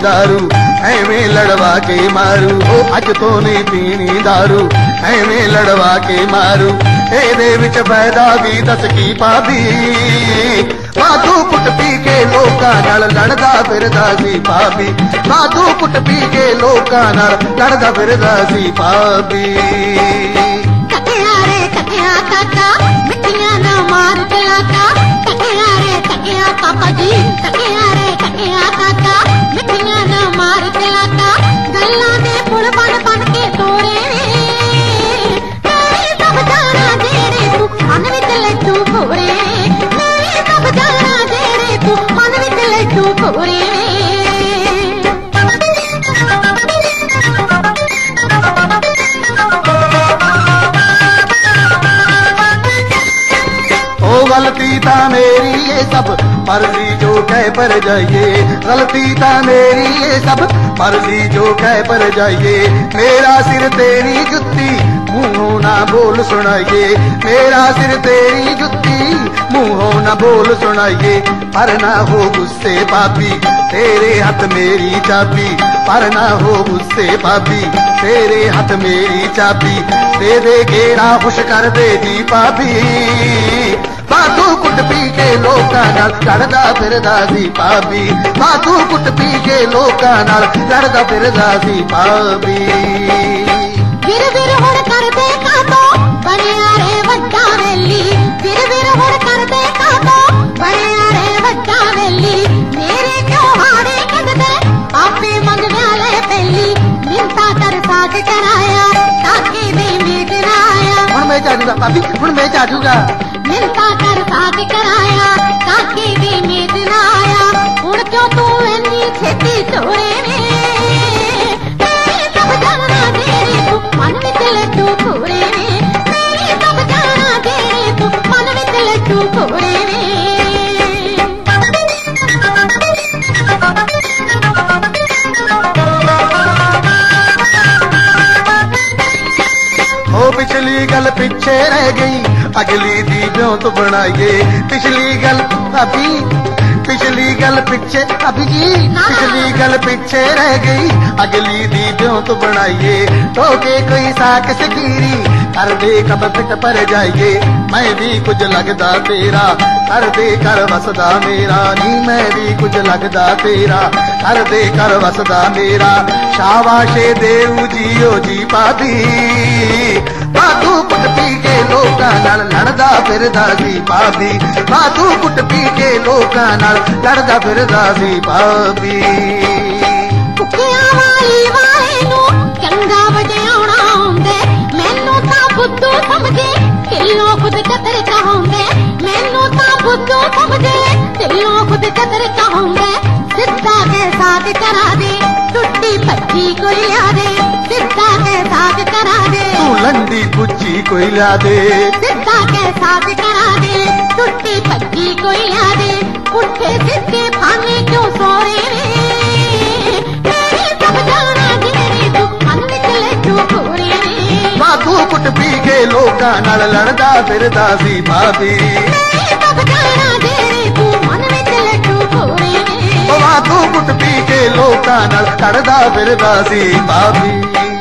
दारू एवें लड़वा के मारू। ओ अज तो नहीं पीनी दारू एवें लड़वा के मारू। एदे विच फायदा भी दस की भाभी, वाधू कुट पी के लोकां नाल लड़दा फिरदा सी भाभी। वाधू कुट पी के लोकां नाल लड़दा फिरदा सी भाभी। कटिया रे कटिया काका मिट्टियां ना मार दिया का। कटिया रे कटिया काका जी, कटिया रे कटिया काका मिट्टियां ना मार दिया का। गल्लां दे पुल बन बन के तोड़े मेरे सब जाना जेरे तू मन विच लड्डू फोड़े। मेरे सब जाना जेरे तू मन विच लड्डू फोड़े। गलती था मेरी ये सब मर्जी जो कह पर जाइए। गलती था मेरी ये सब मर्जी जो कह पर जाइए। मेरा सिर तेरी जुत्ती मुंहों ना बोल सुनाइए। मेरा सिर तेरी जुत्ती मुंहों ना बोल सुनाइए। पर ना हो गुस्से पापी तेरे हाथ मेरी चाबी। पर ना हो गुस्से पापी तेरे हाथ मेरी चाबी। दे दे गेड़ा खुश कर दे जी पापी। वाधू कुट पी के लोकां नाल लड़दा फिरदा सी भाभी। वाधू कुट पी के लोकां नाल लड़दा फिरदा सी भाभी। विर विर हुण कर दे कातो बनिया रे वड्डा वेली। विर विर हुण कर दे कातो बनिया रे वड्डा वेली। मेरे क्यों हारे कदे आपे मंगदा ले पहली। मिंता कर साथ कराया ताके दे मीत ना आया। हुण मैं जाजूगा भाभी, हुण मैं जाजूगा। मिलता कर साथ कराया ताकि भी मीत ना आया। हुण क्यों तू इन्नी छेती छोड़े ने। मेरी सब जाना तेरे तू मन विच लड्डू फोड़े ने। मेरी सब जाना तेरे तू मन विच लड्डू फोड़े ने। ओ पिछली गल पीछे रह गई अगली दी ब्यों तो बनाइए। पिछली गल अभी, पिछली गल पीछे अभी जी। पिछली गल पीछे रह गई अगली दी ब्यों तो बनाइए। ठोके कोई साक सकीरी कर दे कब फिट पर जाइए। मैं भी कुछ लगदा तेरा कर दे कर वसदा मेरा। नी मैं भी कुछ लगदा तेरा कर दे कर वसदा मेरा। शाबाशे देऊ जियो जी पादी। वाधू कुट पी के लोकां नाल लड़दा फिरदा सी भाभी। वाधू कुट पी के लोकां नाल लड़दा फिरदा सी भाभी। कुकिया वाली वाले नू चंगा वजाउणा आउंदे। मैनू तां बुद्धू समझे दिलों खुद कतर चाहुंदे। मैनू तां बुद्धू समझे दिलों खुद कतर चाहुंदे। सिद्धा के साथ करा दे टुट्टी भज्जी कोई लिया दे। सिद्धा के साथ करा दे तू लंडी पुच्ची कोई ला दे। सिद्धा के साथ करा दे टुट्टी भज्जी कोई लिया दे। उठे सिद्धे फाने क्यों सोरे रे। मेरी सब जाना जेरे तू मन विच लड्डू फोड़े ने। वाधू कुट पी के लोकां नाल लड़दा फिरदा सी भाभी। मेरी सब जाना जेरे तू मन विच लड्डू फोड़े ने। वाधू कुट पी के लोकां नाल लड़दा फिरदा सी भाभी।